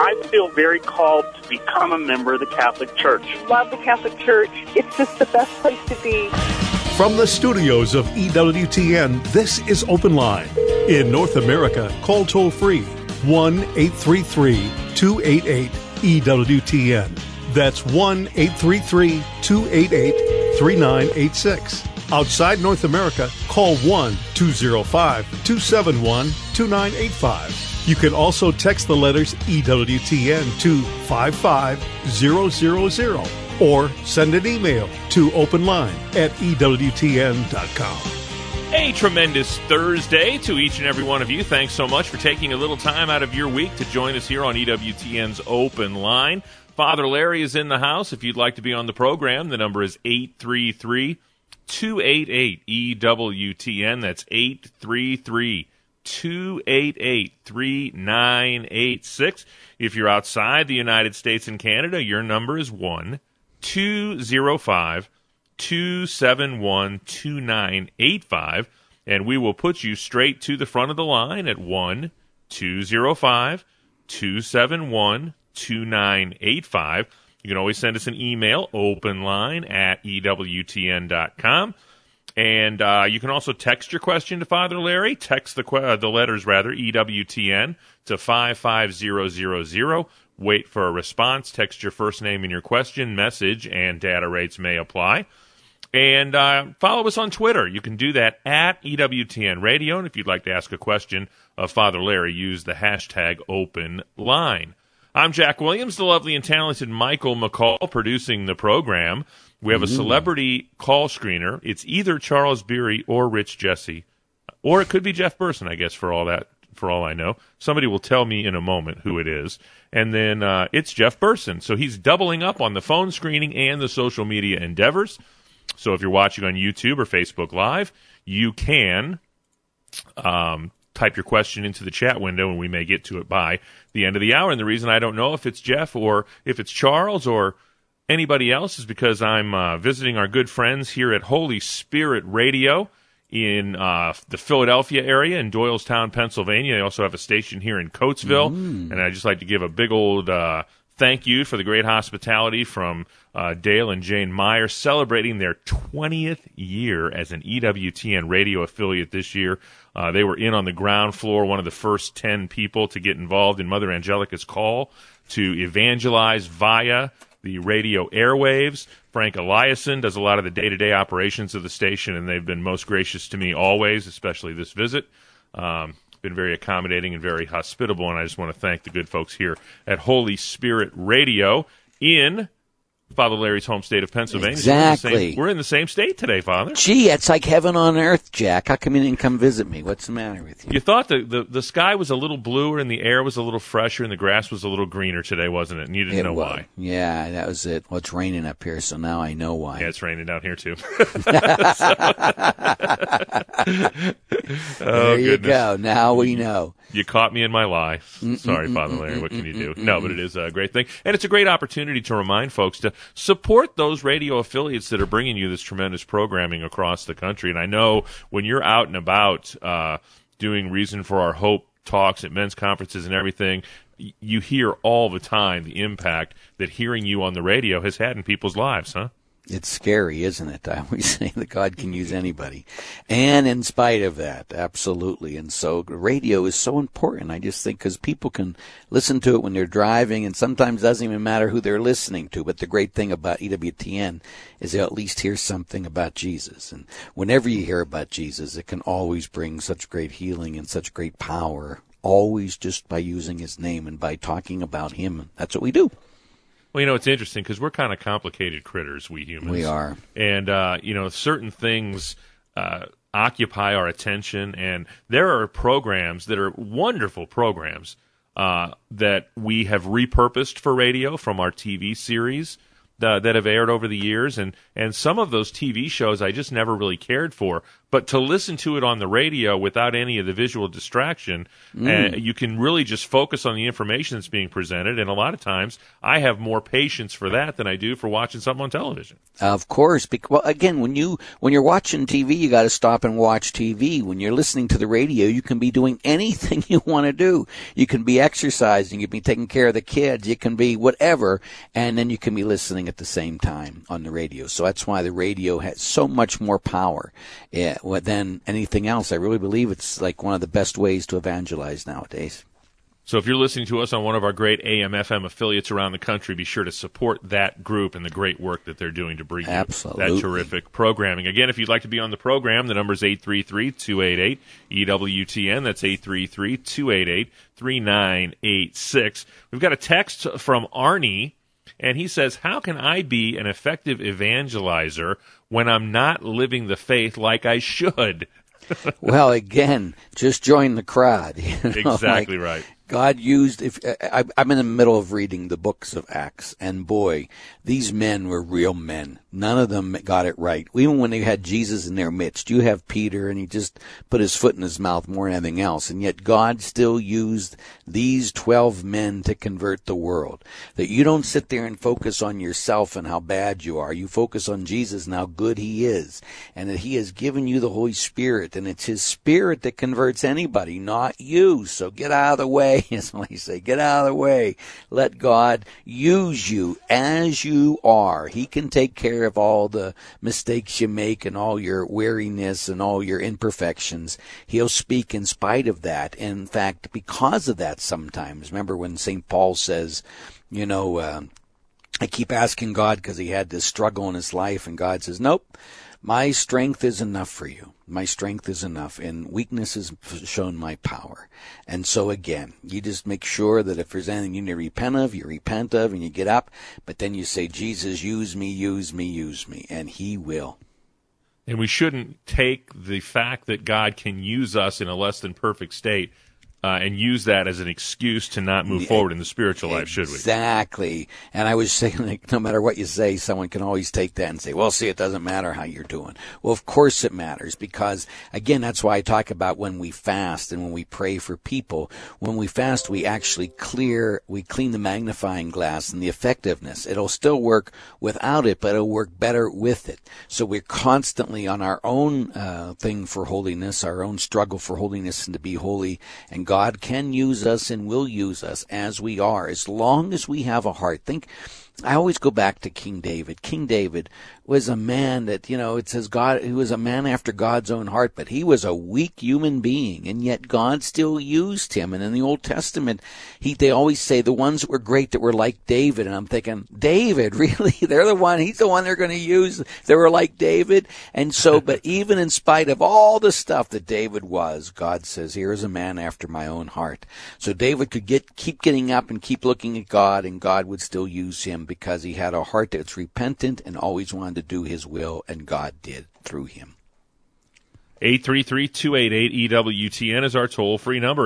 I feel very called to become a member of the Catholic Church. Love the Catholic Church. It's just the best place to be. From the studios of EWTN, this is Open Line. In North America, call toll-free 1-833-288-EWTN. That's 1-833-288-3986. Outside North America, call 1-205-271-2985. You can also text the letters EWTN to 55000 or send an email to openline@ewtn.com. A tremendous Thursday to each and every one of you. Thanks so much for taking a little time out of your week to join us here on EWTN's Open Line. Father Larry is in the house. If you'd like to be on the program, the number is 833-288-EWTN. That's 833-288-3986. If you're outside the United States and Canada, your number is 1-205-271-2985, and we will put you straight to the front of the line at 1-205-271-2985. You can always send us an email, openline@ewtn.com. And you can also text your question to Father Larry. Text the letters, EWTN, to 55000. Wait for a response. Text your first name and your question, message, and data rates may apply. And follow us on Twitter. You can do that at EWTN Radio. And if you'd like to ask a question of Father Larry, use the hashtag OpenLine. I'm Jack Williams, the lovely and talented Michael McCall producing the program. We have a celebrity call screener. It's either Charles Beery or Rich Jesse, or it could be Jeff Burson, I guess, for all I know. Somebody will tell me in a moment who it is. And then it's Jeff Burson. So he's doubling up on the phone screening and the social media endeavors. So if you're watching on YouTube or Facebook Live, you can type your question into the chat window, and we may get to it by the end of the hour. And the reason I don't know if it's Jeff or if it's Charles or anybody else is because I'm visiting our good friends here at Holy Spirit Radio in the Philadelphia area in Doylestown, Pennsylvania. They also have a station here in Coatesville. And I'd just like to give a big old thank you for the great hospitality from Dale and Jane Meyer, celebrating their 20th year as an EWTN radio affiliate this year. They were in on the ground floor, one of the first 10 people to get involved in Mother Angelica's call to evangelize via the radio airwaves. Frank Eliason does a lot of the day-to-day operations of the station, and they've been most gracious to me always, especially this visit. Been very accommodating and very hospitable, and I just want to thank the good folks here at Holy Spirit Radio in Father Larry's home state of Pennsylvania. Exactly. We're in the same state today, Father. Gee, it's like heaven on earth, Jack. How come you didn't come visit me? What's the matter with you? You thought the sky was a little bluer and the air was a little fresher and the grass was a little greener today, wasn't it? And you didn't know why. Yeah, that was it. Well, it's raining up here, so now I know why. Yeah, it's raining down here, too. There you go. Now we know. You caught me in my lie. Sorry, Father Larry. What can you do? No, but it is a great thing. And it's a great opportunity to remind folks to support those radio affiliates that are bringing you this tremendous programming across the country. And I know when you're out and about doing Reason for Our Hope talks at men's conferences and everything, you hear all the time the impact that hearing you on the radio has had in people's lives, huh? It's scary, isn't it? I always say that God can use anybody. And in spite of that, absolutely. And so radio is so important, I just think, because people can listen to it when they're driving, and sometimes it doesn't even matter who they're listening to. But the great thing about EWTN is they'll at least hear something about Jesus. And whenever you hear about Jesus, it can always bring such great healing and such great power, always just by using his name and by talking about him. That's what we do. Well, it's interesting because we're kind of complicated critters, we humans. We are. And, certain things occupy our attention, and there are programs that are wonderful programs that we have repurposed for radio from our TV series that have aired over the years, and some of those TV shows I just never really cared for, But to listen to it on the radio without any of the visual distraction, you can really just focus on the information that's being presented. And a lot of times, I have more patience for that than I do for watching something on television. Of course. Well, again, when you're watching TV, you got to stop and watch TV. When you're listening to the radio, you can be doing anything you want to do. You can be exercising, you can be taking care of the kids, you can be whatever, and then you can be listening at the same time on the radio. So that's why the radio has so much more power than anything else. I really believe it's like one of the best ways to evangelize nowadays. So if you're listening to us on one of our great AM/FM affiliates around the country, be sure to support that group and the great work that they're doing to bring you that terrific programming. Again, if you'd like to be on the program, the number is 833-288-EWTN. That's 833-288-3986. We've got a text from Arnie, and he says, how can I be an effective evangelizer when I'm not living the faith like I should? Well, again, just join the crowd. Exactly right. God used, I'm in the middle of reading the books of Acts, and boy, these men were real men. None of them got it right. Even when they had Jesus in their midst, you have Peter, and he just put his foot in his mouth more than anything else. And yet God still used these 12 men to convert the world. That you don't sit there and focus on yourself and how bad you are. You focus on Jesus and how good he is. And that he has given you the Holy Spirit, and it's his Spirit that converts anybody, not you. So get out of the way. As I say, get out of the way. Let God use you as you are. He can take care of all the mistakes you make and all your weariness and all your imperfections. He'll speak in spite of that. And in fact, because of that sometimes. Remember when St. Paul says, I keep asking God because he had this struggle in his life, and God says, nope. My strength is enough for you. My strength is enough, and weakness has shown my power. And so again, you just make sure that if there's anything you need to repent of, you repent of, and you get up. But then you say, Jesus, use me, use me, use me, and he will. And we shouldn't take the fact that God can use us in a less than perfect state and use that as an excuse to not move forward in the spiritual life, should we? Exactly. And I was saying, like, no matter what you say, someone can always take that and say, well, see, it doesn't matter how you're doing. Well, of course it matters, because, again, that's why I talk about when we fast and when we pray for people. When we fast, we actually clean the magnifying glass and the effectiveness. It'll still work without it, but it'll work better with it. So we're constantly on our own thing for holiness, our own struggle for holiness and to be holy, and God can use us and will use us as we are, as long as we have a heart. I always go back to King David. King David was a man that, it says he was a man after God's own heart, but he was a weak human being, and yet God still used him. And in the Old Testament, they always say the ones that were great that were like David, and I'm thinking, David, really? He's the one they're going to use. They were like David. And so, but even in spite of all the stuff that David was, God says, here is a man after my own heart. So David could keep getting up and keep looking at God, and God would still use him because he had a heart that's repentant and always wanted to do his will, and God did through him. 833-288-EWTN is our toll-free number,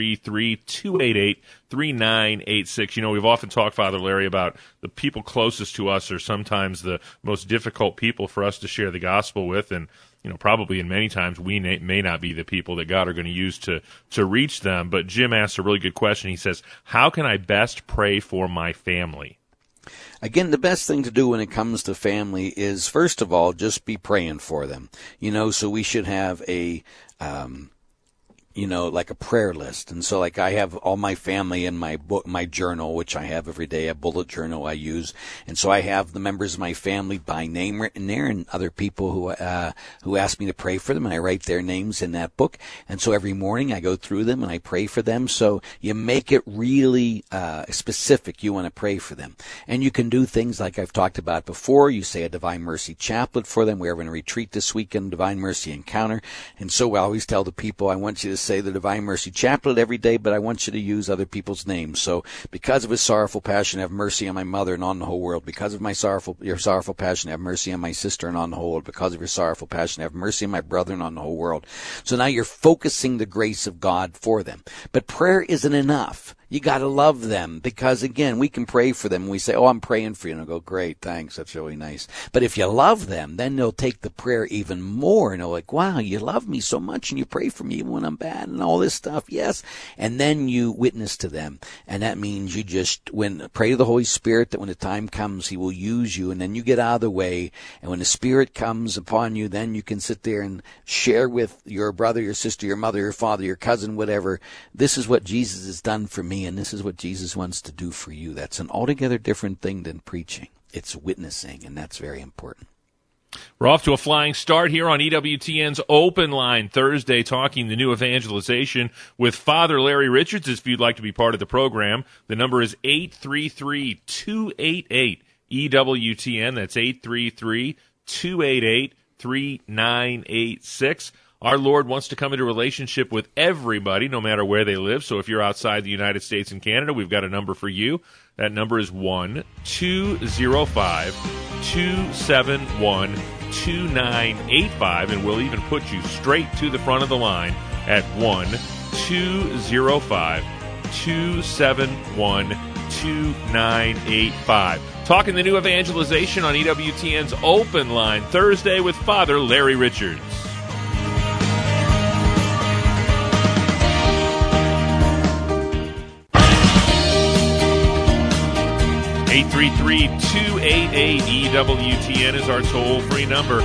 833-288-3986. We've often talked, Father Larry, about the people closest to us are sometimes the most difficult people for us to share the gospel with, and probably in many times we may not be the people that God are going to use to reach them. But Jim asks a really good question. He says, how can I best pray for my family? Again, the best thing to do when it comes to family is, first of all, just be praying for them. So we should have a like a prayer list. And so like I have all my family in my book, my journal, which I have every day, a bullet journal I use. And so I have the members of my family by name written there, and other people who ask me to pray for them, and I write their names in that book. And so every morning I go through them and I pray for them. So you make it really specific. You want to pray for them. And you can do things like I've talked about before. You say a Divine Mercy chaplet for them. We're having a retreat this weekend, Divine Mercy Encounter. And so I always tell the people, I want you to say the Divine Mercy chaplet every day, but I want you to use other people's names. So because of his sorrowful passion, have mercy on my mother and on the whole world. Because of your sorrowful passion, have mercy on my sister and on the whole world. Because of your sorrowful passion, have mercy on my brother and on the whole world. So now you're focusing the grace of God for them. But prayer isn't enough. You got to love them because, again, we can pray for them. And we say, oh, I'm praying for you. And they'll go, great, thanks. That's really nice. But if you love them, then they'll take the prayer even more. And they're like, wow, you love me so much and you pray for me even when I'm bad and all this stuff. Yes. And then you witness to them. And that means you just pray to the Holy Spirit that when the time comes, he will use you. And then you get out of the way. And when the Spirit comes upon you, then you can sit there and share with your brother, your sister, your mother, your father, your cousin, whatever. This is what Jesus has done for me, and this is what Jesus wants to do for you. That's an altogether different thing than preaching. It's witnessing, and that's very important. We're off to a flying start here on EWTN's Open Line Thursday, talking the new evangelization with Father Larry Richards. If you'd like to be part of the program, the number is 833-288-EWTN. That's 833-288-3986. Our Lord wants to come into relationship with everybody, no matter where they live. So if you're outside the United States and Canada, we've got a number for you. That number is 1-205-271-2985, and we'll even put you straight to the front of the line at 1-205-271-2985. Talking the new evangelization on EWTN's Open Line Thursday with Father Larry Richards. 833-288-EWTN is our toll-free number,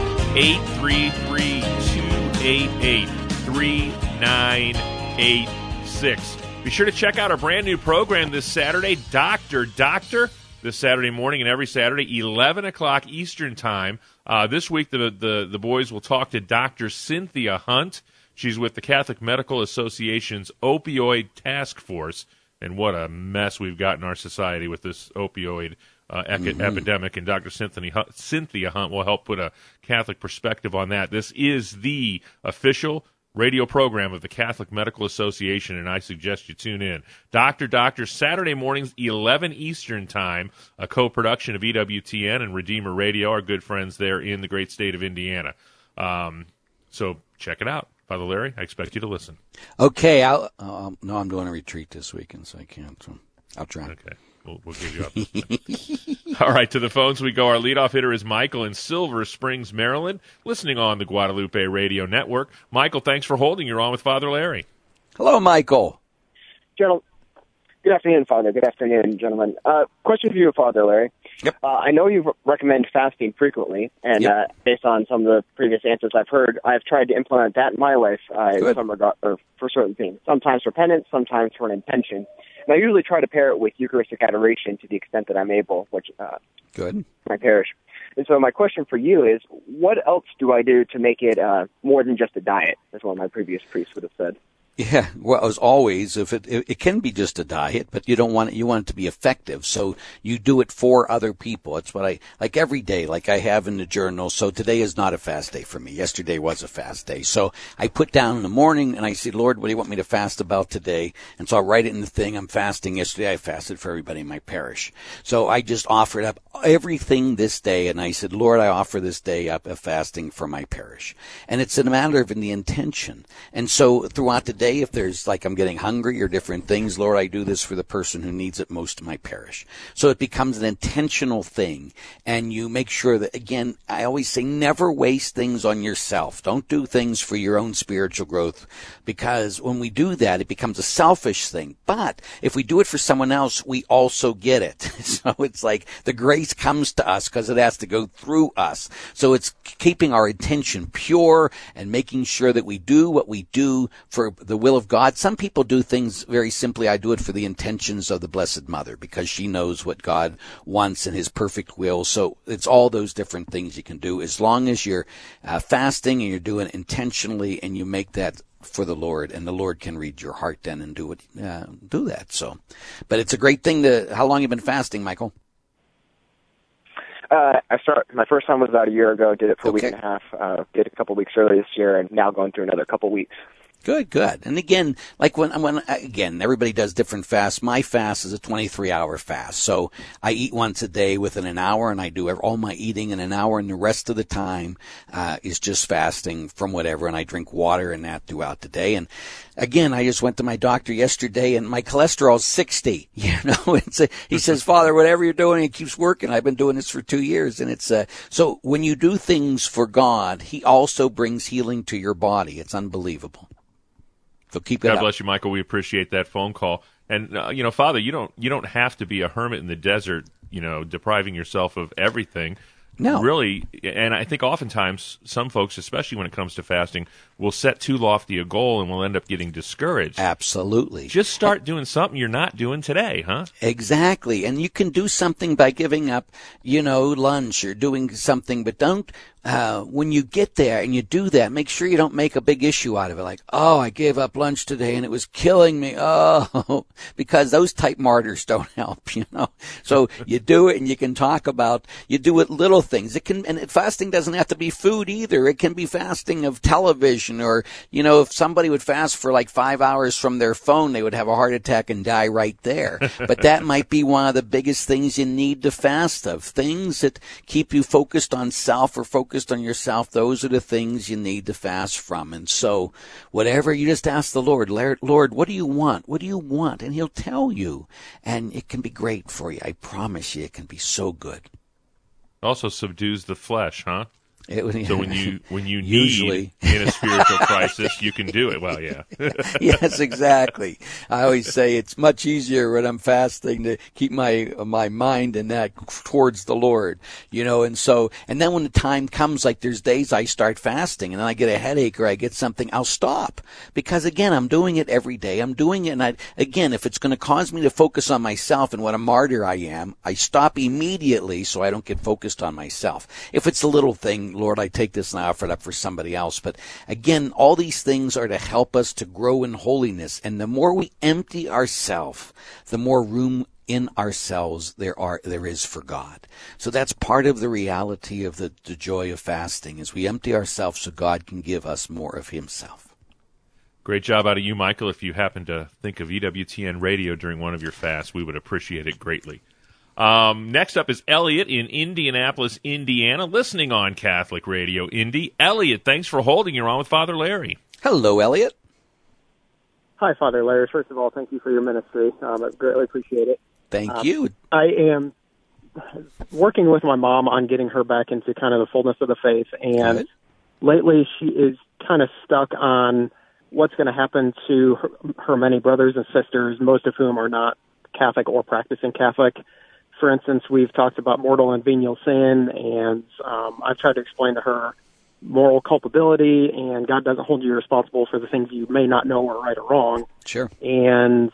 833-288-3986. Be sure to check out our brand new program this Saturday, Dr. Doctor, this Saturday morning and every Saturday, 11 o'clock Eastern Time. This week, the boys will talk to Dr. Cynthia Hunt. She's with the Catholic Medical Association's Opioid Task Force. And what a mess we've got in our society with this opioid epidemic. And Dr. Cynthia Hunt will help put a Catholic perspective on that. This is the official radio program of the Catholic Medical Association, and I suggest you tune in. Dr. Doctor, Saturday mornings, 11 Eastern Time, a co-production of EWTN and Redeemer Radio, our good friends there in the great state of Indiana. So check it out. Father Larry, I expect you to listen. Okay. No, I'm doing a retreat this weekend, so I can't. So I'll try. Okay. We'll give you up. All right, to the phones we go. Our leadoff hitter is Michael in Silver Springs, Maryland, listening on the Guadalupe Radio Network. Michael, thanks for holding. You're on with Father Larry. Hello, Michael. Good afternoon, Father. Good afternoon, gentlemen. Question for you, Father Larry. Yep. I know you recommend fasting frequently, and based on some of the previous answers I've heard, I've tried to implement that in my life in some regard, or for certain things. Sometimes for penance, sometimes for an intention. And I usually try to pair it with Eucharistic adoration to the extent that I'm able, which Good. My parish. And so my question for you is, what else do I do to make it more than just a diet, as one of my previous priests would have said? Yeah, well, as always, if it can be just a diet, but you don't want it, you want it to be effective. So you do it for other people. It's what I like every day, like I have in the journal. So today is not a fast day for me. Yesterday was a fast day. So I put down in the morning and I said, Lord, what do you want me to fast about today? And so I write it in the thing. I'm fasting. Yesterday I fasted for everybody in my parish. So I just offered up everything this day. And I said, Lord, I offer this day up of fasting for my parish. And it's a matter of the intention. And so throughout the day, if there's like I'm getting hungry or different things, Lord, I do this for the person who needs it most in my parish. So it becomes an intentional thing, and you make sure that, again, I always say never waste things on yourself. Don't do things for your own spiritual growth, because when we do that, it becomes a selfish thing. But if we do it for someone else, we also get it. So it's like the grace comes to us because it has to go through us. So it's keeping our intention pure and making sure that we do what we do for the will of God. Some people do things very simply. I do it for the intentions of the Blessed Mother because she knows what God wants in His perfect will. So it's all those different things you can do as long as you're fasting and you're doing it intentionally and you make that for the Lord, and the Lord can read your heart then and do that. So, but it's a great thing to. How long have you been fasting, Michael? My first time was about a year ago. Did it for a week and a half. Did a couple weeks earlier this year, and now going through another couple weeks. Good. And again, like when everybody does different fasts. My fast is a 23-hour fast. So I eat once a day within an hour, and I do all my eating in an hour, and the rest of the time is just fasting from whatever, and I drink water and that throughout the day. And again, I just went to my doctor yesterday, and my cholesterol's 60. He says, Father, whatever you're doing, it keeps working. I've been doing this for 2 years, and it's so when you do things for God, He also brings healing to your body. It's unbelievable. So keep it up. God bless you, Michael. We appreciate that phone call. And Father, you don't have to be a hermit in the desert, depriving yourself of everything. No. Really, and I think oftentimes some folks, especially when it comes to fasting, will set too lofty a goal and will end up getting discouraged. Absolutely. Just start doing something you're not doing today, huh? Exactly. And you can do something by giving up, lunch or doing something, but don't, when you get there and you do that, make sure you don't make a big issue out of it. Like, oh, I gave up lunch today and it was killing me. Oh, because those type martyrs don't help, So you do it and you can talk about, you do it little things. And fasting doesn't have to be food either. It can be fasting of television or, if somebody would fast for like 5 hours from their phone, they would have a heart attack and die right there. But that might be one of the biggest things you need to fast of. Things that keep you focused on self or focused on yourself, those are the things you need to fast from. And so whatever, you just ask the Lord, what do you want? What do you want? And He'll tell you. And it can be great for you. I promise you, it can be so good. Also subdues the flesh, huh? So when you usually need in a spiritual crisis, you can do it. Well, yeah. Yes, exactly. I always say it's much easier when I'm fasting to keep my mind in that towards the Lord, and then when the time comes, like there's days I start fasting and then I get a headache or I get something, I'll stop because again, I'm doing it every day. I'm doing it. And if it's going to cause me to focus on myself and what a martyr I am, I stop immediately so I don't get focused on myself. If it's a little thing, Lord, I take this and I offer it up for somebody else. But again, all these things are to help us to grow in holiness. And the more we empty ourselves, the more room in ourselves there is for God. So that's part of the reality of the joy of fasting, is we empty ourselves so God can give us more of Himself. Great job out of you, Michael. If you happen to think of EWTN radio during one of your fasts, we would appreciate it greatly. Next up is Elliot in Indianapolis, Indiana, listening on Catholic Radio Indy. Elliot, thanks for holding. You're on with Father Larry. Hello, Elliot. Hi, Father Larry. First of all, thank you for your ministry. I greatly appreciate it. Thank you. I am working with my mom on getting her back into kind of the fullness of the faith, and lately she is kind of stuck on what's going to happen to her many brothers and sisters, most of whom are not Catholic or practicing Catholic. For instance, we've talked about mortal and venial sin, and I've tried to explain to her moral culpability, and God doesn't hold you responsible for the things you may not know are right or wrong. Sure. And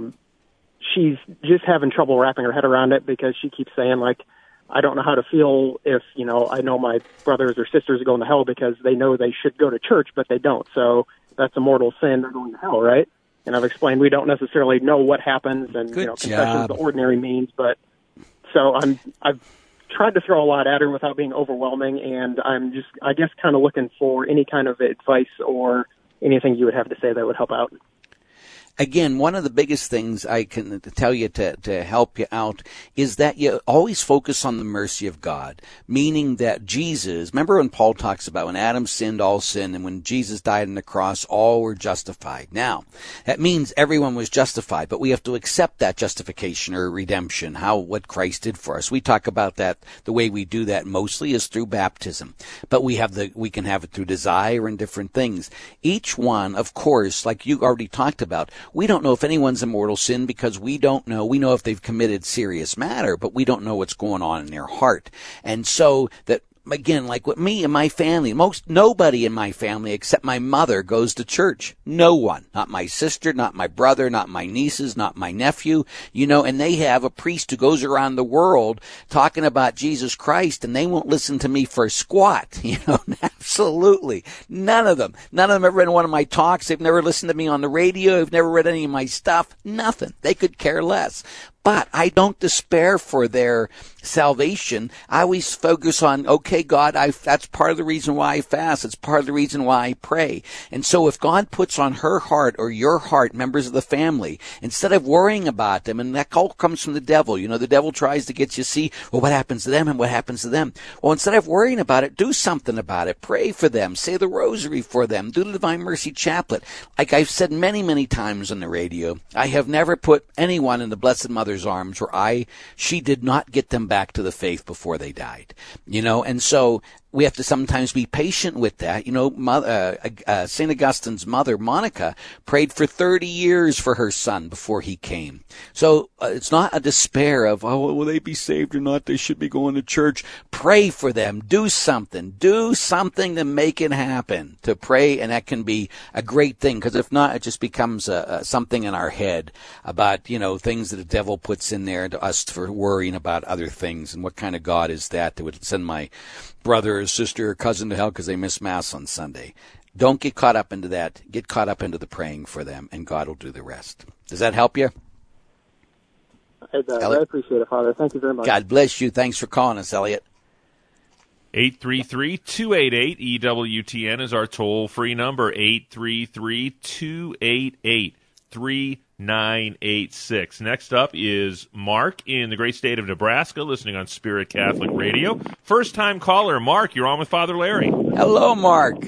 she's just having trouble wrapping her head around it because she keeps saying, like, I don't know how to feel if, I know my brothers or sisters are going to hell because they know they should go to church, but they don't. So that's a mortal sin. They're going to hell, right? And I've explained we don't necessarily know what happens, and confession is the ordinary means, but so I've tried to throw a lot at her without being overwhelming, and I'm just, I guess, kind of looking for any kind of advice or anything you would have to say that would help out. Again, one of the biggest things I can tell you to help you out is that you always focus on the mercy of God, meaning that Jesus, remember when Paul talks about when Adam sinned, all sinned, and when Jesus died on the cross, all were justified. Now, that means everyone was justified, but we have to accept that justification or redemption, what Christ did for us. We talk about that, the way we do that mostly is through baptism, but we can have it through desire and different things. Each one, of course, like you already talked about, we don't know if anyone's in mortal sin because we don't know. We know if they've committed serious matter, but we don't know what's going on in their heart. And so that, again, like with me and my family, nobody in my family except my mother goes to church. No one. Not my sister, not my brother, not my nieces, not my nephew, and they have a priest who goes around the world talking about Jesus Christ, and they won't listen to me for a squat, absolutely. None of them ever read one of my talks. They've never listened to me on the radio. They've never read any of my stuff. Nothing. They could care less. But I don't despair for their salvation. I always focus on, okay, God, that's part of the reason why I fast. It's part of the reason why I pray. And so if God puts on her heart or your heart members of the family, instead of worrying about them, and that all comes from the devil. You know, the devil tries to get you to see, well, what happens to them and what happens to them. Well, instead of worrying about it, do something about it. Pray for them. Say the rosary for them. Do the Divine Mercy Chaplet. Like I've said many, many times on the radio, I have never put anyone in the Blessed Mother's arms where she did not get them back to the faith before they died. You know, and so we have to sometimes be patient with that. You know, St. Augustine's mother, Monica, prayed for 30 years for her son before he came. So it's not a despair of, oh, will they be saved or not? They should be going to church. Pray for them. Do something. Do something to make it happen, to pray, and that can be a great thing, because if not, it just becomes something in our head about, you know, things that the devil puts in there to us for worrying about other things. And what kind of God is that would send my brother or sister or cousin to hell because they miss Mass on Sunday? Don't get caught up into that. Get caught up into the praying for them, and God will do the rest. Does that help you? I appreciate it, Father. Thank you very much. God bless you. Thanks for calling us, Elliot. 833-288-EWTN is our toll-free number, 833-288-3986. Next up is Mark in the great state of Nebraska, listening on Spirit Catholic Radio. First-time caller, Mark, you're on with Father Larry. Hello, Mark.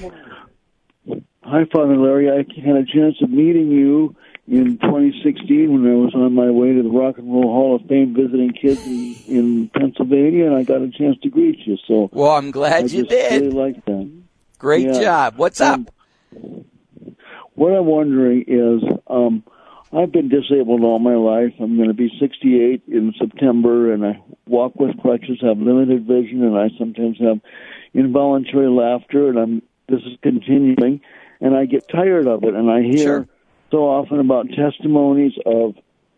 Hi, Father Larry. I had a chance of meeting you in 2016 when I was on my way to the Rock and Roll Hall of Fame visiting kids in Pennsylvania, and I got a chance to greet you. So, well, I'm glad you did. I really like that. Great job. What's up? What I'm wondering is, I've been disabled all my life. I'm going to be 68 in September, and I walk with crutches, have limited vision, and I sometimes have involuntary laughter, and this is continuing, and I get tired of it, and I hear so often about testimonies of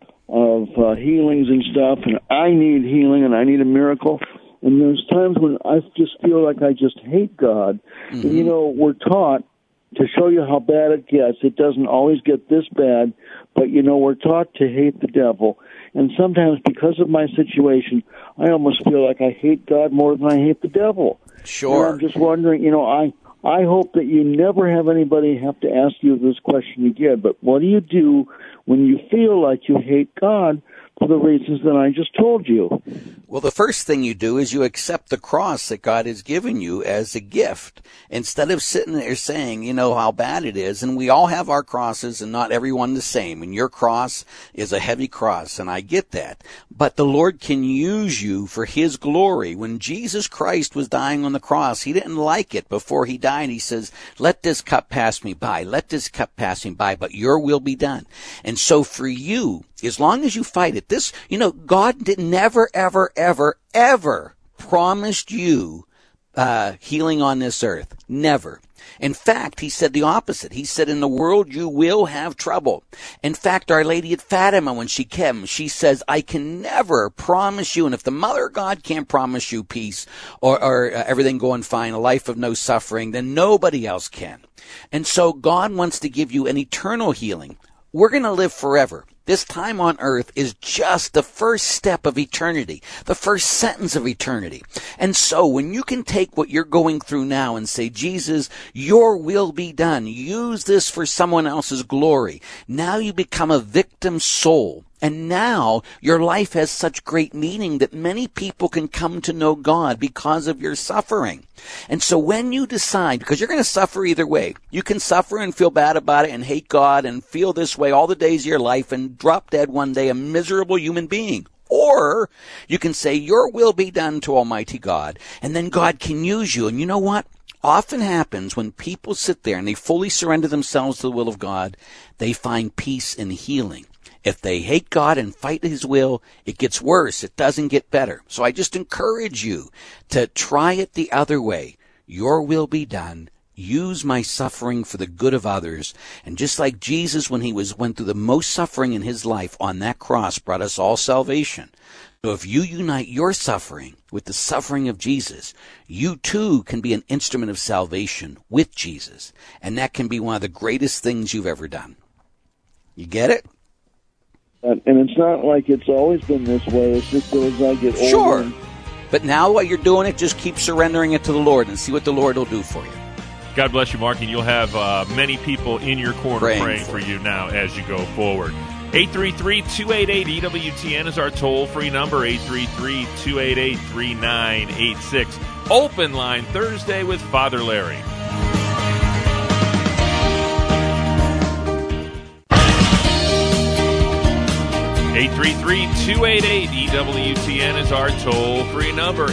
healings and stuff, and I need healing, and I need a miracle. And there's times when I just feel like I just hate God. Mm-hmm. And, you know, we're taught to show you how bad it gets. It doesn't always get this bad, but, you know, we're taught to hate the devil. And sometimes because of my situation, I almost feel like I hate God more than I hate the devil. Sure. And I'm just wondering, you know, I hope that you never have anybody have to ask you this question again, but what do you do when you feel like you hate God for the reasons that I just told you? Well, the first thing you do is you accept the cross that God has given you as a gift. Instead of sitting there saying, you know, how bad it is, and we all have our crosses and not everyone the same, and your cross is a heavy cross, and I get that. But the Lord can use you for His glory. When Jesus Christ was dying on the cross, He didn't like it before He died. He says, let this cup pass me by. Let this cup pass me by, but your will be done. And so for you, as long as you fight it, this, you know, God did never, ever, ever, ever promised you healing on this earth. Never. In fact, He said the opposite. He said, in the world you will have trouble. In fact, Our Lady at Fatima, when she came, she says, I can never promise you, and if the Mother of God can't promise you peace or everything going fine, a life of no suffering, then nobody else can. And so God wants to give you an eternal healing. We're going to live forever. This time on earth is just the first step of eternity, the first sentence of eternity. And so when you can take what you're going through now and say, Jesus, your will be done. Use this for someone else's glory. Now you become a victim soul. And now your life has such great meaning that many people can come to know God because of your suffering. And so when you decide, because you're going to suffer either way, you can suffer and feel bad about it and hate God and feel this way all the days of your life and drop dead one day a miserable human being. Or you can say, your will be done to Almighty God, and then God can use you. And you know what? Often happens when people sit there and they fully surrender themselves to the will of God, they find peace and healing. If they hate God and fight His will, it gets worse. It doesn't get better. So I just encourage you to try it the other way. Your will be done. Use my suffering for the good of others. And just like Jesus, when He went through the most suffering in His life on that cross, brought us all salvation. So if you unite your suffering with the suffering of Jesus, you too can be an instrument of salvation with Jesus. And that can be one of the greatest things you've ever done. You get it? And it's not like it's always been this way. It's just that as I get older. Sure. But now while you're doing it, just keep surrendering it to the Lord and see what the Lord will do for you. God bless you, Mark, and you'll have many people in your corner praying for you now as you go forward. 833-288-EWTN is our toll-free number, 833-288-3986. Open Line Thursday with Father Larry. 833-288-EWTN is our toll-free number,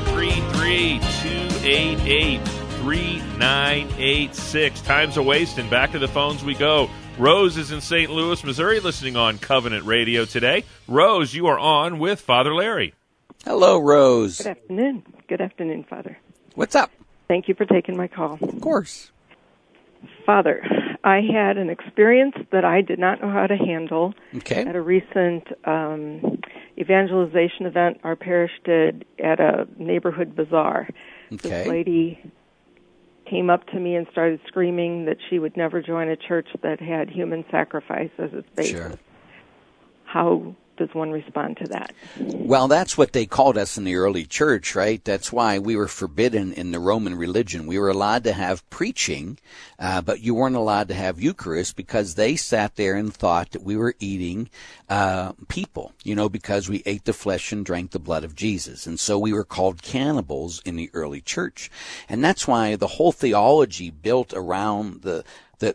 833-288-3986. Time's a wasting. Back to the phones we go. Rose is in St. Louis, Missouri, listening on Covenant Radio today. Rose, you are on with Father Larry. Hello, Rose. Good afternoon. Good afternoon, Father. What's up? Thank you for taking my call. Of course. Father, I had an experience that I did not know how to handle at a recent evangelization event our parish did at a neighborhood bazaar. This lady came up to me and started screaming that she would never join a church that had human sacrifice as its basis. Sure. How does one respond to that? Well, that's what they called us in the early church, right? That's why we were forbidden in the Roman religion. We were allowed to have preaching, but you weren't allowed to have Eucharist because they sat there and thought that we were eating people, because we ate the flesh and drank the blood of Jesus. And so we were called cannibals in the early church. And that's why the whole theology built around the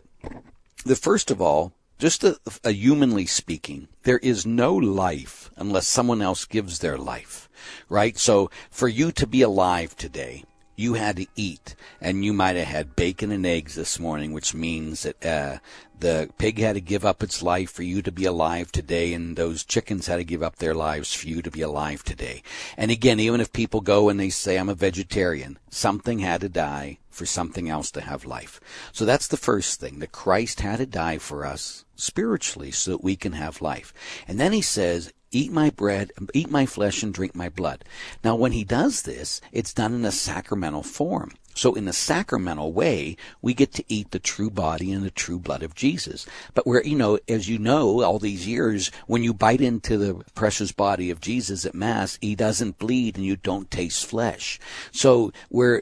first of all, just a humanly speaking, there is no life unless someone else gives their life, right? So for you to be alive today, you had to eat, and you might have had bacon and eggs this morning, which means that the pig had to give up its life for you to be alive today, and those chickens had to give up their lives for you to be alive today. And again, even if people go and they say, I'm a vegetarian, something had to die for something else to have life. So that's the first thing, that Christ had to die for us spiritually so that we can have life. And then he says, eat my bread, eat my flesh, and drink my blood. Now, when he does this, it's done in a sacramental form. So in a sacramental way, we get to eat the true body and the true blood of Jesus. But as you know, all these years, when you bite into the precious body of Jesus at Mass, he doesn't bleed and you don't taste flesh. So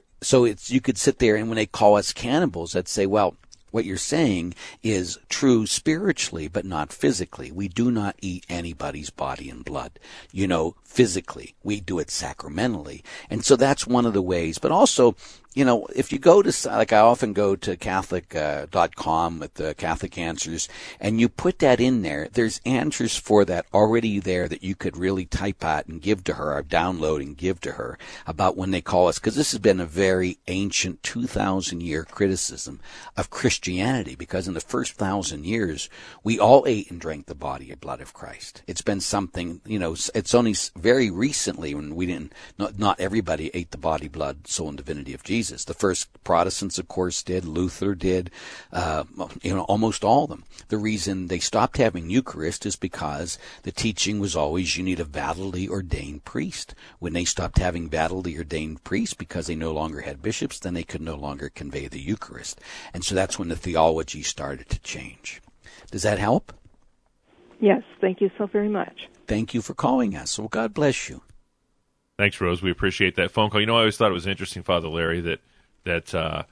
you could sit there, and when they call us cannibals, they'd say, well, what you're saying is true spiritually, but not physically. We do not eat anybody's body and blood, physically. We do it sacramentally. And so that's one of the ways. But also, if you go to, like I often go to Catholic.com with the Catholic Answers, and you put that in there, there's answers for that already there that you could really type out and give to her, or download and give to her about when they call us. Because this has been a very ancient 2,000-year criticism of Christianity, because in the first 1,000 years, we all ate and drank the body and blood of Christ. It's been something, it's only very recently when we didn't, not everybody ate the body, blood, soul, and divinity of Jesus. The first Protestants, of course, did. Luther did. Almost all of them. The reason they stopped having Eucharist is because the teaching was always you need a validly ordained priest. When they stopped having validly ordained priests because they no longer had bishops, then they could no longer convey the Eucharist. And so that's when the theology started to change. Does that help? Yes, thank you so very much. Thank you for calling us. Well, God bless you. Thanks, Rose. We appreciate that phone call. I always thought it was interesting, Father Larry, that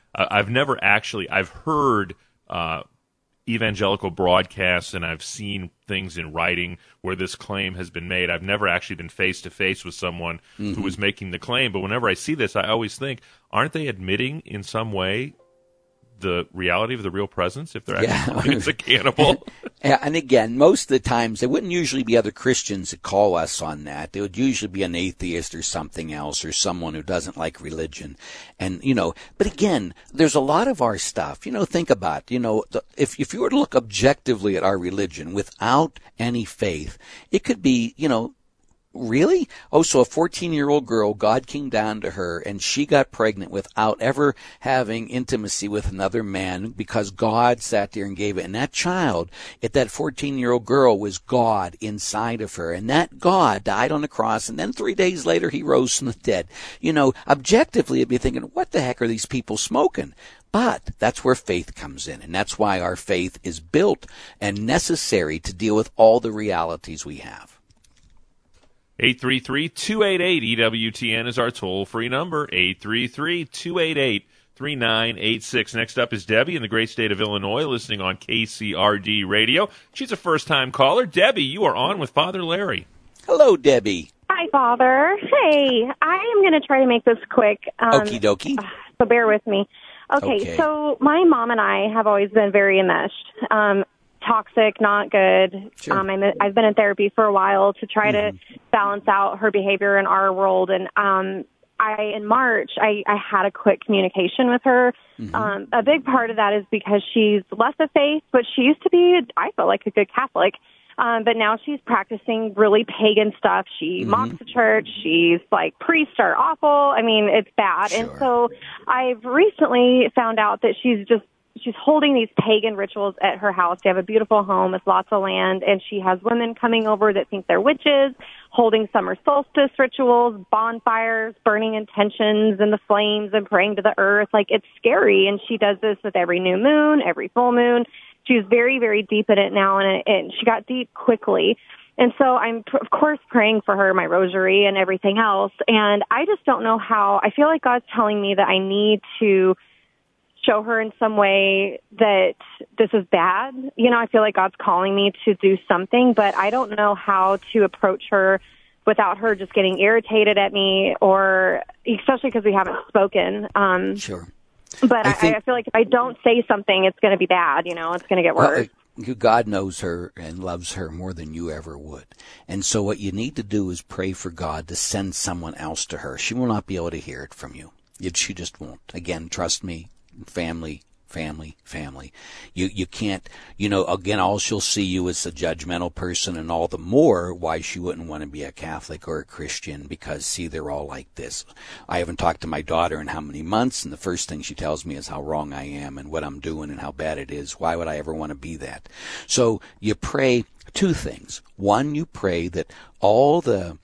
I've heard evangelical broadcasts, and I've seen things in writing where this claim has been made. I've never actually been face-to-face with someone who was making the claim, but whenever I see this, I always think, aren't they admitting in some way the reality of the real presence if they're actually a cannibal? And again, most of the times, there wouldn't usually be other Christians that call us on that. There would usually be an atheist or something else, or someone who doesn't like religion. And, but again, there's a lot of our stuff. Think about, if you were to look objectively at our religion without any faith, it could be, Really? Oh, so a 14-year-old girl, God came down to her, and she got pregnant without ever having intimacy with another man because God sat there and gave it. And that child, that 14-year-old girl, was God inside of her. And that God died on the cross, and then 3 days later he rose from the dead. You know, objectively, you'd be thinking, what the heck are these people smoking? But that's where faith comes in, and that's why our faith is built and necessary to deal with all the realities we have. 833-288-EWTN is our toll-free number, 833-288-3986. Next up is Debbie in the great state of Illinois, listening on KCRD Radio. She's a first-time caller. Debbie, you are on with Father Larry. Hello, Debbie. Hi, Father. Hey, I am going to try to make this quick. Okie dokie. So bear with me. Okay, so my mom and I have always been very enmeshed. Toxic, not good. Sure. I've been in therapy for a while to try to balance out her behavior in our world. And in March, I had a quick communication with her. A big part of that is because she's less of faith, but she used to be, I felt like, a good Catholic. But now she's practicing really pagan stuff. She mocks the church. She's like, priests are awful. I mean, it's bad. Sure. And so I've recently found out that she's holding these pagan rituals at her house. They have a beautiful home with lots of land, and she has women coming over that think they're witches, holding summer solstice rituals, bonfires, burning intentions in the flames and praying to the earth. Like, it's scary, and she does this with every new moon, every full moon. She's very, very deep in it now, and she got deep quickly. And so I'm, of course, praying for her, my rosary and everything else, and I just don't know how. I feel like God's telling me that I need to show her in some way that this is bad. You know, I feel like God's calling me to do something, but I don't know how to approach her without her just getting irritated at me, or especially because we haven't spoken. Sure. But I feel like if I don't say something, it's going to be bad. You know, it's going to get worse. God knows her and loves her more than you ever would. And so what you need to do is pray for God to send someone else to her. She will not be able to hear it from you. She just won't. Again, trust me. Family. You can't, again, all she'll see you as a judgmental person, and all the more why she wouldn't want to be a Catholic or a Christian, because, see, they're all like this. I haven't talked to my daughter in how many months, and the first thing she tells me is how wrong I am and what I'm doing and how bad it is. Why would I ever want to be that? So you pray two things. One, you pray that all the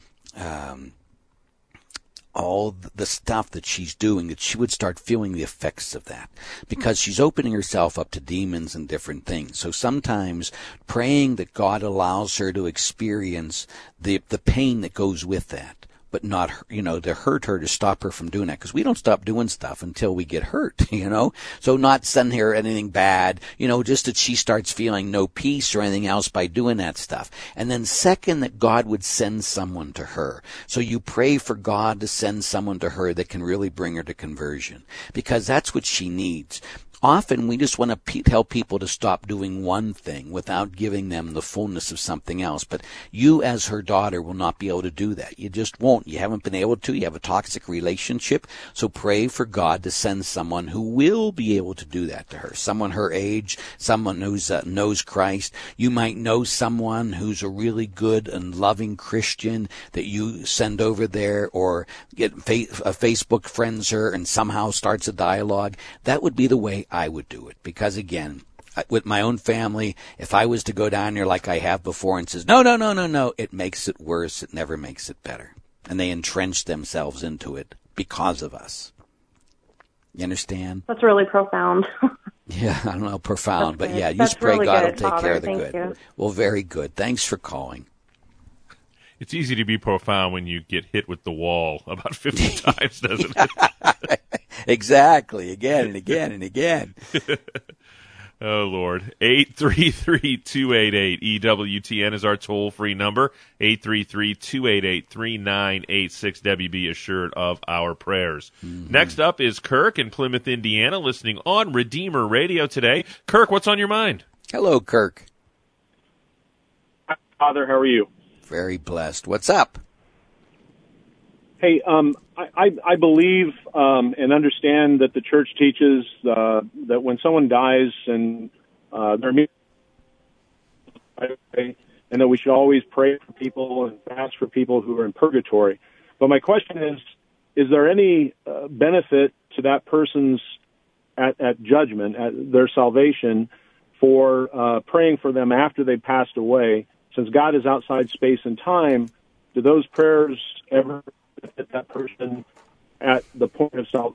stuff that she's doing, that she would start feeling the effects of that, because she's opening herself up to demons and different things. So sometimes praying that God allows her to experience the pain that goes with that, but not, to hurt her, to stop her from doing that, because we don't stop doing stuff until we get hurt, So not sending her anything bad, just that she starts feeling no peace or anything else by doing that stuff. And then second, that God would send someone to her. So you pray for God to send someone to her that can really bring her to conversion, because that's what she needs. Often we just want to tell people to stop doing one thing without giving them the fullness of something else. But you, as her daughter, will not be able to do that. You just won't. You haven't been able to. You have a toxic relationship. So pray for God to send someone who will be able to do that to her. Someone her age, someone who knows Christ. You might know someone who's a really good and loving Christian that you send over there, or get Facebook friends her and somehow starts a dialogue. That would be the way I would do it, because again, with my own family, if I was to go down there like I have before and says, no, it makes it worse. It never makes it better. And they entrench themselves into it because of us. You understand? That's really profound. Yeah, I don't know, profound, but yeah, you That's pray really God good, will take Father. care of the Thank good. You. Well, very good. Thanks for calling. It's easy to be profound when you get hit with the wall about 50 times, doesn't it? Exactly. Again and again and again. Oh, Lord. 833-288-EWTN is our toll-free number. 833-288-3986. Debbie, be assured of our prayers. Mm-hmm. Next up is Kirk in Plymouth, Indiana, listening on Redeemer Radio today. Kirk, what's on your mind? Hello, Kirk. Hi, Father. How are you? Very blessed. What's up? Hey, I believe and understand that the church teaches that when someone dies and they're and that we should always pray for people and fast for people who are in purgatory. But my question is there any benefit to that person's at judgment, at their salvation, for praying for them after they've passed away? Since God is outside space and time, do those prayers ever benefit that person at the point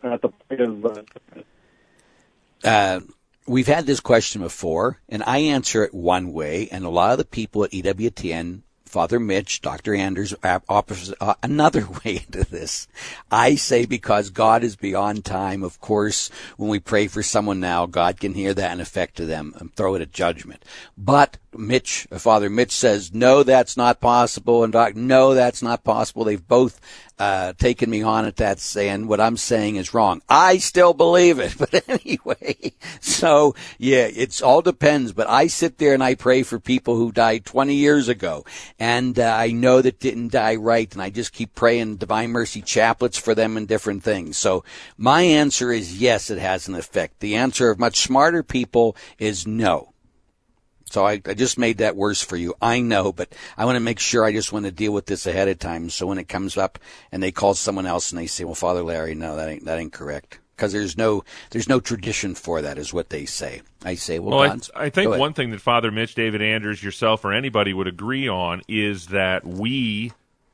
of we've had this question before, and I answer it one way, and a lot of the people at EWTN, Father Mitch, Dr. Anders, offers another way into this. I say because God is beyond time, of course, when we pray for someone now, God can hear that and affect to them and throw it at judgment. But Father Mitch says, no, that's not possible, and no, that's not possible. They've both taken me on at that, saying what I'm saying is wrong. I still believe it, but anyway, so yeah, it all depends. But I sit there and I pray for people who died 20 years ago, and I know that didn't die right, and I just keep praying Divine Mercy chaplets for them and different things. So my answer is yes, it has an effect. The answer of much smarter people is no. So I just made that worse for you. I know, but I want to make sure. I just want to deal with this ahead of time. So when it comes up and they call someone else and they say, well, Father Larry, no, that ain't correct. Because there's no tradition for that, is what they say. I say, well, I think one thing that Father Mitch, David Anders, yourself, or anybody would agree on is that we,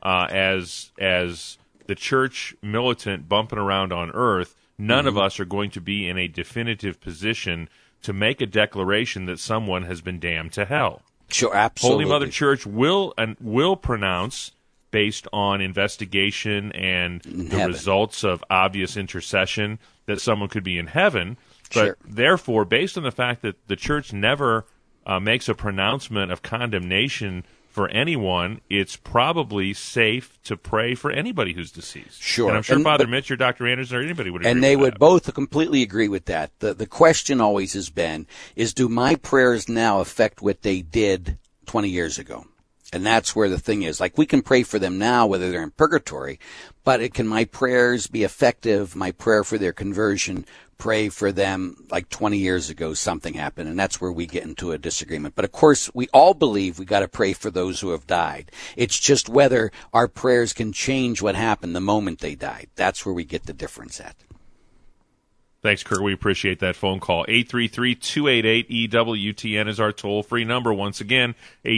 as the church militant bumping around on earth, none of us are going to be in a definitive position to make a declaration that someone has been damned to hell. Sure, absolutely. Holy Mother Church will pronounce based on investigation and the results of obvious intercession that someone could be in heaven. But therefore, based on the fact that the Church never makes a pronouncement of condemnation for anyone, it's probably safe to pray for anybody who's deceased. Sure. And I'm sure Father Mitch or Dr. Anderson or anybody would agree with that. And they would both completely agree with that. The question always has been, do my prayers now affect what they did 20 years ago? And that's where the thing is. Like, we can pray for them now, whether they're in purgatory, but can my prayers be effective, my prayer for their conversion, pray for them like 20 years ago something happened, and that's where we get into a disagreement. But of course, we all believe we got to pray for those who have died. It's just whether our prayers can change what happened the moment they died. That's where we get the difference at. Thanks, Kurt. We appreciate that phone call. 833-288-EWTN is our toll-free number. Once again,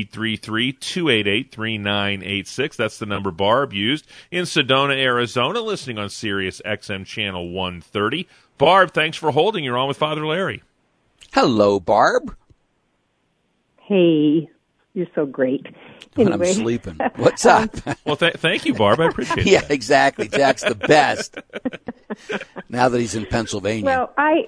833-288-3986. That's the number Barb used in Sedona, Arizona, listening on Sirius XM Channel 130. Barb, thanks for holding. You're on with Father Larry. Hello, Barb. Hey, you're so great. Anyway. I'm sleeping. What's up? Well, thank you, Barb. I appreciate it. Yeah, exactly. Jack's the best. Now that he's in Pennsylvania. Well, I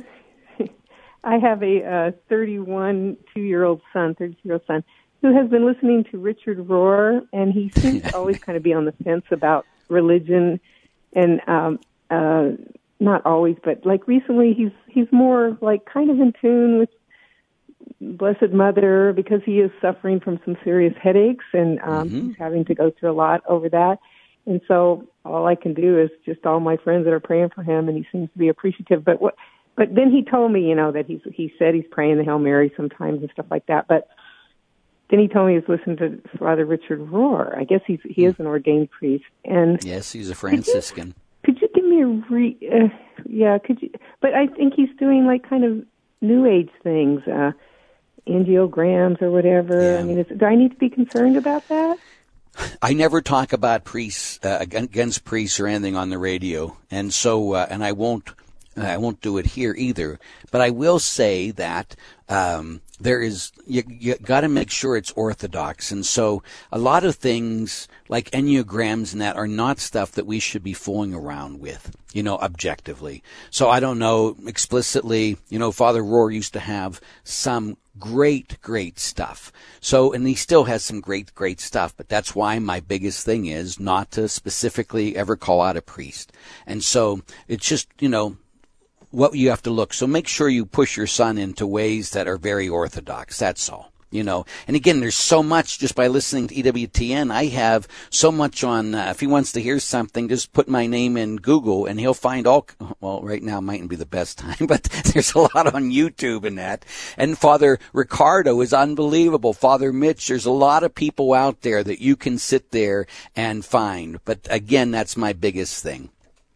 have a 32-year-old son, who has been listening to Richard Rohr, and he seems to always kind of be on the fence about religion, and not always, but like recently he's more like kind of in tune with Blessed Mother because he is suffering from some serious headaches, and he's having to go through a lot over that. And so all I can do is just all my friends that are praying for him, and he seems to be appreciative. But then he told me, that he said he's praying the Hail Mary sometimes and stuff like that. But then he told me he's listening to Father Richard Rohr. I guess he is an ordained priest. And yes, he's a Franciscan. Could you give me could you? But I think he's doing like kind of New Age things, angiograms or whatever. Yeah. I mean, do I need to be concerned about that? I never talk about priests against priests or anything on the radio, and so and I won't do it here either. But I will say that there is you got to make sure it's orthodox, and so a lot of things like enneagrams and that are not stuff that we should be fooling around with, objectively. So I don't know explicitly. Father Rohr used to have some great stuff. So, and he still has some great stuff, but that's why my biggest thing is not to specifically ever call out a priest. And so it's just, what you have to look. So make sure you push your son into ways that are very orthodox. That's all. you know. And again, there's so much just by listening to EWTN. I have so much on, if he wants to hear something, just put my name in Google and he'll find well, right now mightn't be the best time, but there's a lot on YouTube and that. And Father Ricardo is unbelievable. Father Mitch, there's a lot of people out there that you can sit there and find. But again, that's my biggest thing.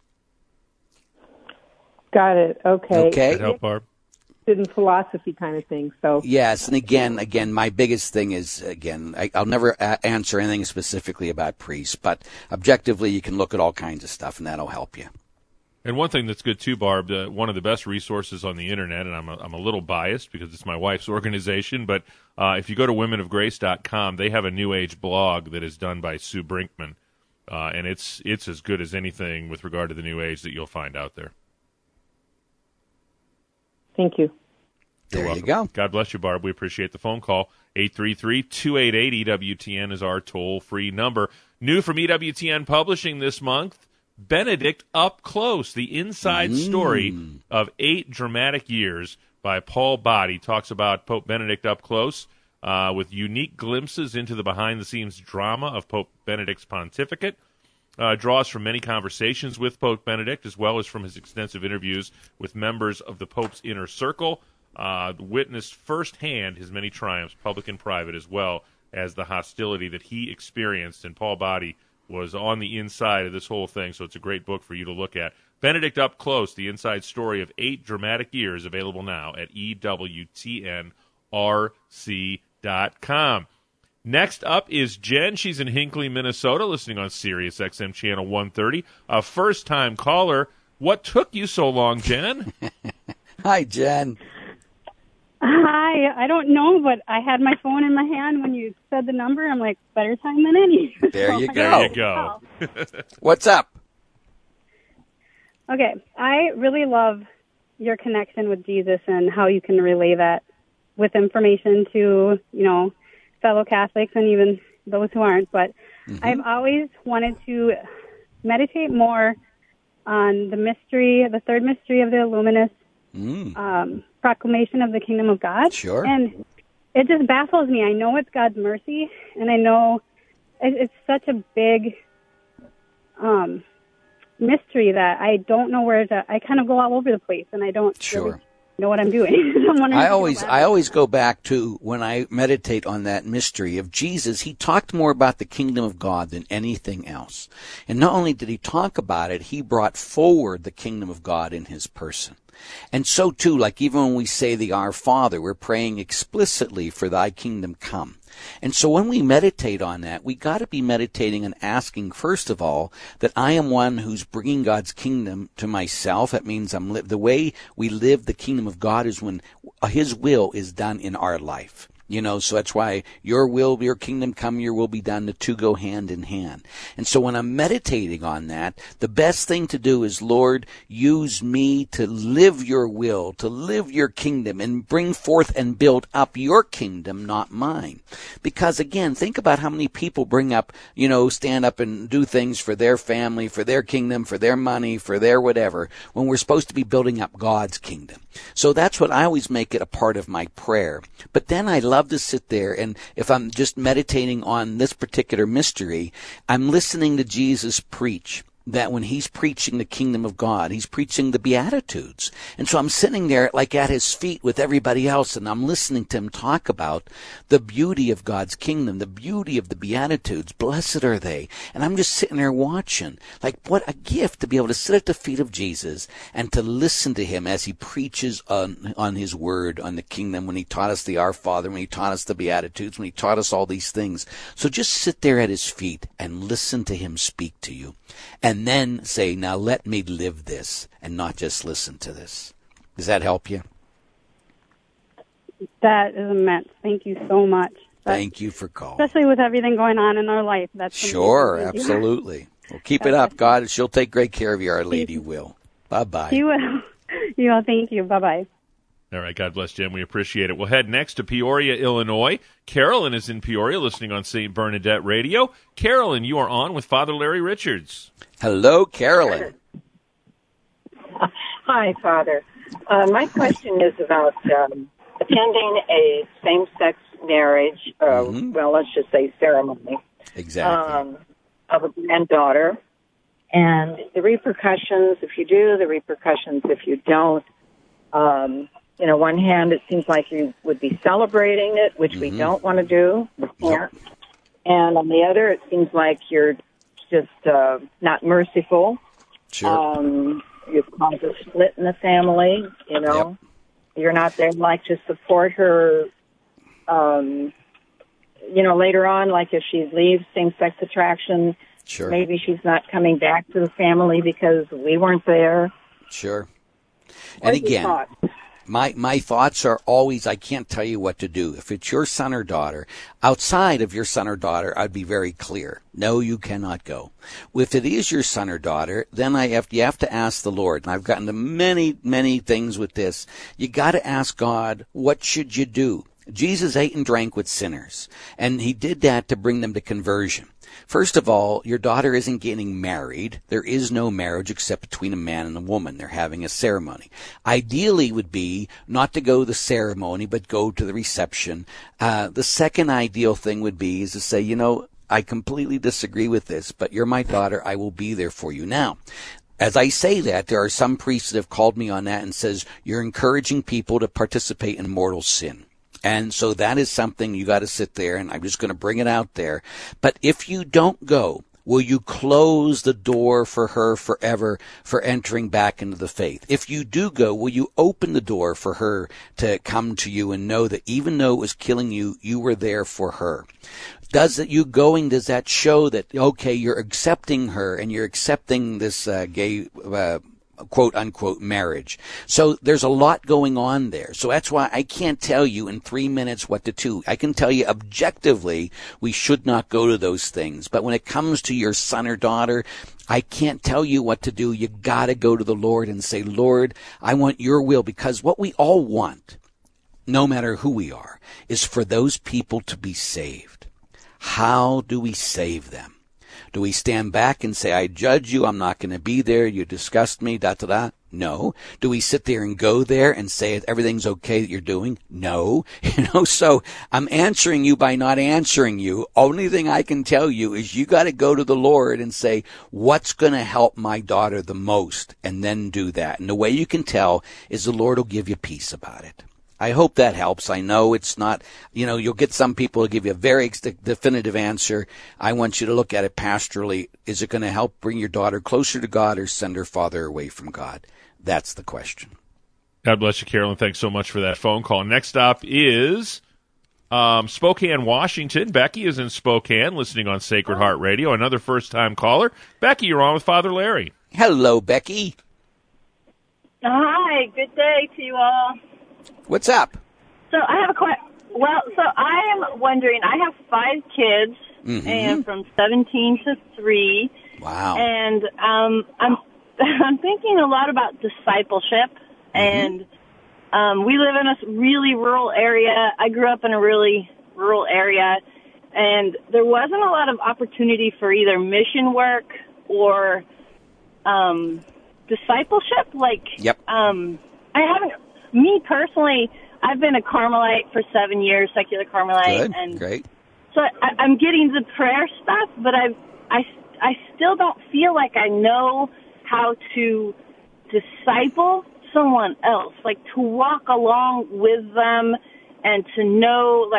Got it. Okay. Okay. Help, Barb. In philosophy kind of thing. So yes, and again, my biggest thing is, I'll never answer anything specifically about priests, but objectively, you can look at all kinds of stuff, and that'll help you. And one thing that's good too, Barb, one of the best resources on the internet, and I'm a little biased because it's my wife's organization, but if you go to womenofgrace.com, they have a New Age blog that is done by Sue Brinkman, and it's as good as anything with regard to the New Age that you'll find out there. Thank you. There you go. God bless you, Barb. We appreciate the phone call. 833-288-EWTN is our toll-free number. New from EWTN Publishing this month, Benedict Up Close, the inside story of 8 dramatic years by Paul Body. Talks about Pope Benedict up close with unique glimpses into the behind-the-scenes drama of Pope Benedict's pontificate. Draws from many conversations with Pope Benedict, as well as from his extensive interviews with members of the Pope's inner circle. Witnessed firsthand his many triumphs, public and private, as well as the hostility that he experienced. And Paul Body was on the inside of this whole thing, so it's a great book for you to look at. Benedict Up Close, the inside story of 8 dramatic years, available now at EWTNRC.com. Next up is Jen. She's in Hinckley, Minnesota, listening on Sirius XM Channel 130. A first-time caller. What took you so long, Jen? Hi, Jen. Hi. I don't know, but I had my phone in my hand when you said the number. I'm like, better time than any. There you go. There you go. What's up? Okay. I really love your connection with Jesus and how you can relay that with information to, fellow Catholics and even those who aren't. But I've always wanted to meditate more on the third mystery of the Illuminus, proclamation of the kingdom of God. Sure. And it just baffles me. I know it's God's mercy, and I know it's such a big mystery that I don't know I kind of go all over the place, and I don't really know what I'm doing. I always go back to when I meditate on that mystery of Jesus. He talked more about the kingdom of God than anything else. And not only did he talk about it, he brought forward the kingdom of God in his person. And so too, like even when we say the Our Father, we're praying explicitly for thy kingdom come. And so when we meditate on that, we got to be meditating and asking, first of all, that I am one who's bringing God's kingdom to myself. That means the way we live the kingdom of God is when his will is done in our life. So that's why your will, your kingdom come, your will be done. The two go hand in hand. And so when I'm meditating on that, the best thing to do is, Lord, use me to live your will, to live your kingdom, and bring forth and build up your kingdom, not mine. Because again, think about how many people bring up, stand up and do things for their family, for their kingdom, for their money, for their whatever, when we're supposed to be building up God's kingdom. So that's what I always make it a part of my prayer. But then I love to sit there, and if I'm just meditating on this particular mystery, I'm listening to Jesus preach. That when he's preaching the kingdom of God, he's preaching the Beatitudes. And so I'm sitting there like at his feet with everybody else, and I'm listening to him talk about the beauty of God's kingdom, the beauty of the Beatitudes. Blessed are they. And I'm just sitting there watching. Like, what a gift to be able to sit at the feet of Jesus and to listen to him as he preaches on his word, on the kingdom, when he taught us the Our Father, when he taught us the Beatitudes, when he taught us all these things. So just sit there at his feet and listen to him speak to you. And then say, now let me live this and not just listen to this. Does that help you? That is immense. Thank you so much. Thank you for calling. Especially with everything going on in our life. That's sure, absolutely. Well, keep it up. God, she'll take great care of you. Our Lady will. Bye-bye. She will. You will. Thank you. Bye-bye. All right, God bless, Jen. We appreciate it. We'll head next to Peoria, Illinois. Carolyn is in Peoria, listening on St. Bernadette Radio. Carolyn, you are on with Father Larry Richards. Hello, Carolyn. Hi, Father. My question is about attending a same-sex marriage, well, let's just say ceremony, exactly, of a granddaughter, and the repercussions if you do, the repercussions if you don't. One hand, it seems like you would be celebrating it, which we don't want to do. We can't. And on the other, it seems like you're just not merciful. Sure. You've caused a split in the family, Yep. You're not there like to support her, later on, like if she leaves same-sex attraction, sure. Maybe she's not coming back to the family because we weren't there. Sure. And again, my thoughts are always, I can't tell you what to do. If it's your son or daughter, outside of your son or daughter, I'd be very clear. No, you cannot go. If it is your son or daughter, then you have to ask the Lord. And I've gotten to many, many things with this. You got to ask God, what should you do? Jesus ate and drank with sinners, and he did that to bring them to conversion. First of all, your daughter isn't getting married. There is no marriage except between a man and a woman. They're having a ceremony. Ideally would be not to go to the ceremony, but go to the reception. The second ideal thing would be is to say, I completely disagree with this, but you're my daughter. I will be there for you. Now, as I say that, there are some priests that have called me on that and says, you're encouraging people to participate in mortal sin. And so that is something you got to sit there, and I'm just going to bring it out there. But if you don't go, will you close the door for her forever for entering back into the faith? If you do go, will you open the door for her to come to you and know that even though it was killing you, you were there for her? Does that show that, okay, you're accepting her and you're accepting this gay quote unquote marriage? So there's a lot going on there. So that's why I can't tell you in 3 minutes what to do. I can tell you objectively we should not go to those things. But when it comes to your son or daughter, I can't tell you what to do. You got to go to the Lord and say, Lord, I want your will, because what we all want, no matter who we are, is for those people to be saved. How do we save them? Do we stand back and say, I judge you, I'm not going to be there, you disgust me, da-da-da? No. Do we sit there and go there and say everything's okay that you're doing? No. So I'm answering you by not answering you. Only thing I can tell you is you got to go to the Lord and say, what's going to help my daughter the most? And then do that. And the way you can tell is the Lord will give you peace about it. I hope that helps. I know it's not, you'll get some people to give you a very definitive answer. I want you to look at it pastorally. Is it going to help bring your daughter closer to God or send her farther away from God? That's the question. God bless you, Carolyn. Thanks so much for that phone call. Next up is Spokane, Washington. Becky is in Spokane, listening on Sacred Heart Radio. Another first-time caller. Becky, you're on with Father Larry. Hello, Becky. Hi. Good day to you all. What's up? So I have a question. Well, so I am wondering, I have 5 kids, and from 17 to 3. Wow. And I'm thinking a lot about discipleship, and we live in a really rural area. I grew up in a really rural area, and there wasn't a lot of opportunity for either mission work or discipleship. Me personally, I've been a Carmelite for 7 years, secular Carmelite. Good, and great. So I'm getting the prayer stuff, but I still don't feel like I know how to disciple someone else, like to walk along with them and to know,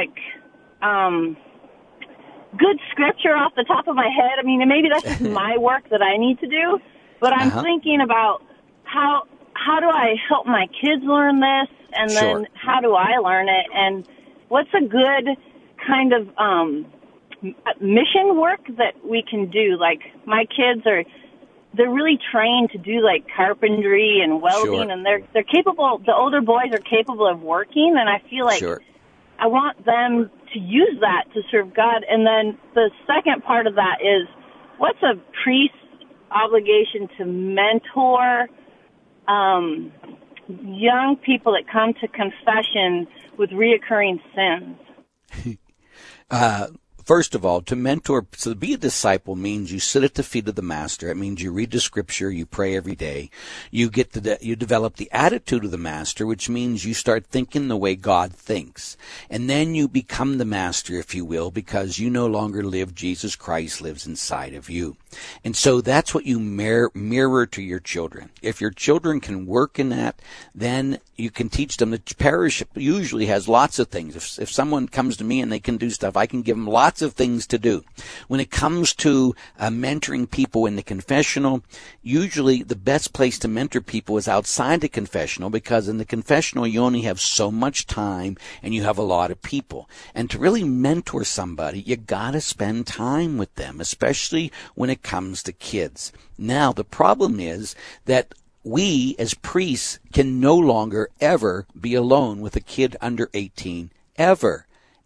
good scripture off the top of my head. I mean, maybe that's just my work that I need to do, but I'm thinking about how do I help my kids learn this, and then how do I learn it, and what's a good kind of mission work that we can do? Like, my kids they're really trained to do like carpentry and welding, and they're capable. The older boys are capable of working, and I feel like I want them to use that to serve God. And then the second part of that is, what's a priest's obligation to mentor young people that come to confession with reoccurring sins? first of all, to mentor, so to be a disciple means you sit at the feet of the master. It means you read the scripture, you pray every day. You develop the attitude of the master, which means you start thinking the way God thinks. And then you become the master, if you will, because you no longer live. Jesus Christ lives inside of you. And so that's what you mirror to your children. If your children can work in that, then you can teach them. The parish usually has lots of things. If someone comes to me and they can do stuff, I can give them lots of things to do. When it comes to mentoring people in the confessional, usually the best place to mentor people is outside the confessional, because in the confessional you only have so much time and you have a lot of people. And to really mentor somebody, you gotta spend time with them, especially when it comes to kids. Now, the problem is that we as priests can no longer ever be alone with a kid under 18, ever,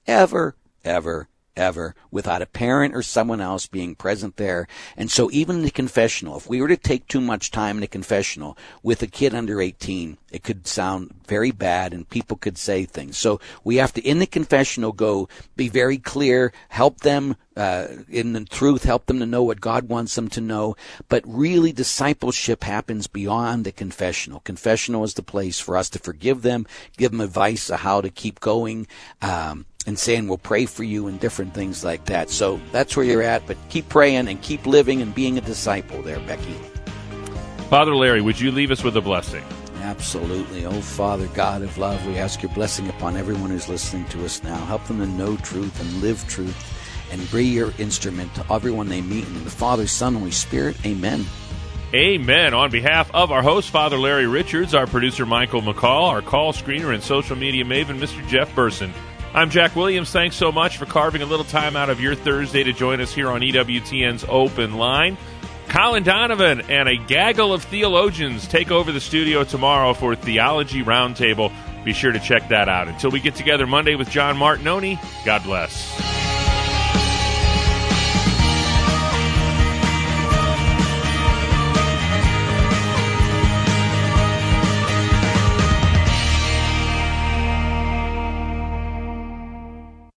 without a parent or someone else being present there. And so even in the confessional, if we were to take too much time in the confessional with a kid under 18, it could sound very bad and people could say things. So we have to, in the confessional, be very clear, help them in the truth, help them to know what God wants them to know. But really, discipleship happens beyond the confessional. Confessional is the place for us to forgive them, give them advice on how to keep going, and saying we'll pray for you and different things like that. So that's where you're at, but keep praying and keep living and being a disciple there, Becky. Father Larry, would you leave us with a blessing? Absolutely. Oh, Father, God of love, we ask your blessing upon everyone who's listening to us now. Help them to know truth and live truth, and be your instrument to everyone they meet. In the Father, Son, and Holy Spirit, amen. Amen. On behalf of our host, Father Larry Richards, our producer, Michael McCall, our call screener and social media maven, Mr. Jeff Burson, I'm Jack Williams. Thanks so much for carving a little time out of your Thursday to join us here on EWTN's Open Line. Colin Donovan and a gaggle of theologians take over the studio tomorrow for Theology Roundtable. Be sure to check that out. Until we get together Monday with John Martinoni, God bless.